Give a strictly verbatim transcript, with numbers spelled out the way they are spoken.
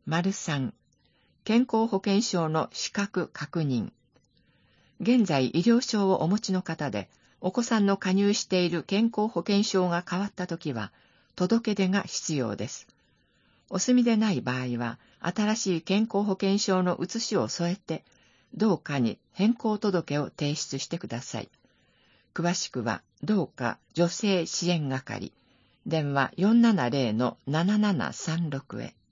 さん、健康保険証の資格確認。現在医療証をお持ちの方で、お子さんの加入している健康保険証が変わったときは、届け出が必要です。お住みでない場合は、新しい健康保険証の写しを添えて、同課に変更届を提出してください。詳しくは、同課女性支援係、電話 よんななゼロのななななさんろく へ。